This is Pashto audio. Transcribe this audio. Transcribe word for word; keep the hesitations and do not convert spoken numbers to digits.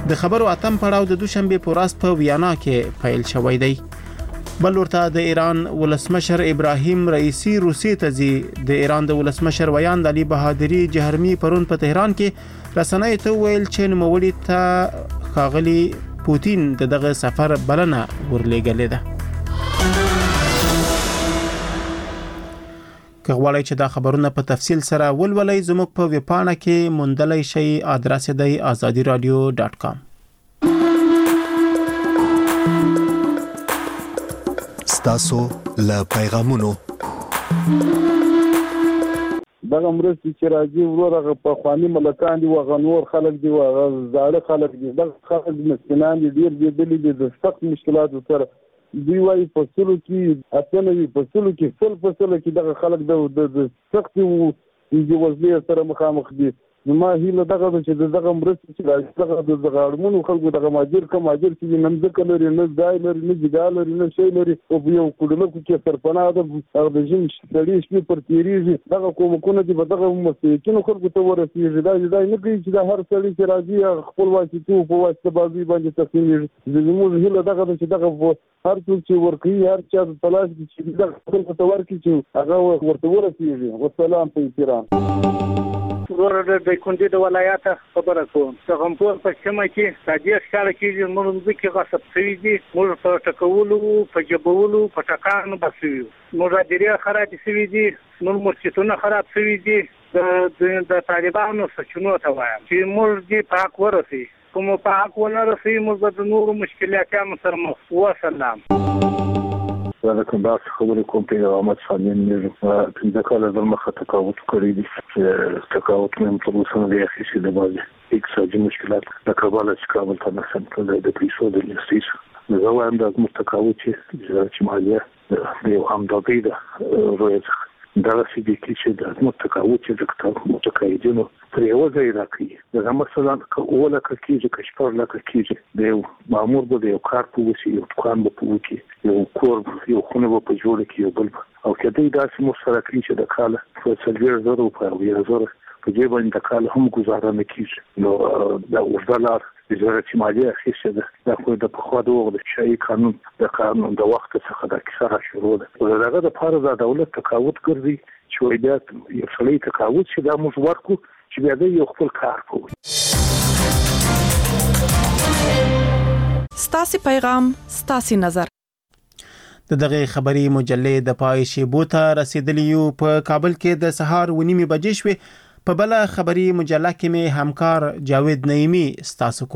د خبرو اتم پړاو د دوشنبه په ورځ په ویانا کې پیل شوی دی. بل ورته د ایران ولسمشر ابراهیم رئیسی روسي ته ځي. د ایران د ولسمشر ویاند علي بهادری جهرمی پرون په تهران کې رسنۍ ته ویل چې نوموړي ته ښاغلي پوتین دغه سفر بلنه ورلېږلې ده. که غواړئ چې دا خبرونه په تفصیل سره ولولئ زموږ په ویبپاڼه کې موندلی شئ. ادرس دی آزادي رادیو ډاټ کام. تاسو له پیغامونو دغه مرستې چې راځي ورغه په خواني ملکان دي او غنور خلک دي او زاړه خلک دي. دغه خلک مسکینان دي، ډیر دي دي د سخت مشکلاتو سره. دوی وايي په سلو کې اتنه وي، په سلو کې سل په سلو کې دغه خلک د سخت د وزلې سره مخامخ دي. نو ما هیله دغه چې دغه مرستې چې راځي دغه د غړمنو خلکو دغه ماجر کم ماجر چې نه ځکه لري نه ځای لري نه ځای لري نه شی لري او یو کډلکو کې سرپناه د هغه د جیم سړي شپې پر تیریږي. دغه کومکونه دي په دغه مسیکینو خلکو ته ورسیږي. دا دا نه کوي چې دا هر سړي چې راځي خپل واسطو په واسطه بازي باندې تقسیمېږي. زموږ هیله دغه چې دغه هر څوک چې ورکوي هر چا د تلاش چې دغه خلکو ته ورکړي چې هغه ورته ورسیږي. والسلام په احترام. ورته د کندې د ولایت خبره کوم. څنګه په پښتمه کې ساجي ښکار کېږي موږ ځکه غصب شوی دي. موږ په ټکولو په جبولو په ټکانو بسوي. موږ ډیره خراب شوی دي. موږ مرچتونه خراب شوی دي. د د طالبانو سچونو ته وایم چې موږ دې پاک ورسي. کوم پاک ونه رسي موږ د نورو مشکلاتونو سره مخ. وسلام. دا کوم تاسو خبرې کوم په احمد خانین نه د کال د مخه تقاوت کړی دي چې تقاوت مې په اوسنۍ د اخیسي د بازي اقتصادي مشکلات د کابل چې کابل ته نسم د پیسو د انوستیشن زه وایم د متقاوت چې مالیه د یو همدغه ده روزه دا چې د کیسې د متقاوت چې د کتاب متقاعدینو پر یو ځای راکړي. دا مثلا اوله کېږي کشپر لکه کېږي د یو مامور به یو کار په وسی یو دکان به وکړي یو کور یو خونه به په جوړ کړي یو بل او کله دا چې مشترک چې د کال په څلور زره په یو زره په دې باندې د کال هم گزاره نه کیږي. نو دا ورډالر د زړه مالیه اخیسته ده. دا خو د پخوا د وغه شای قانون د قانون د وخت څخه د کیسه شروع ده. دغه د فرض د دولت تقاوت ګرځي چې وایدات یو څلې تقاوت چې دا موږ ورکو چې بیا د یو خپل کار کوي. ستاسو پیغام ستاسو نظر. د دغه خبري مجلې د پای شیبو ته رسیدلی یو په کابل کې د سهار ونیمه بجې شوې. په بل خبري مجله کې مې همکار جاوید نعیمی ستاسو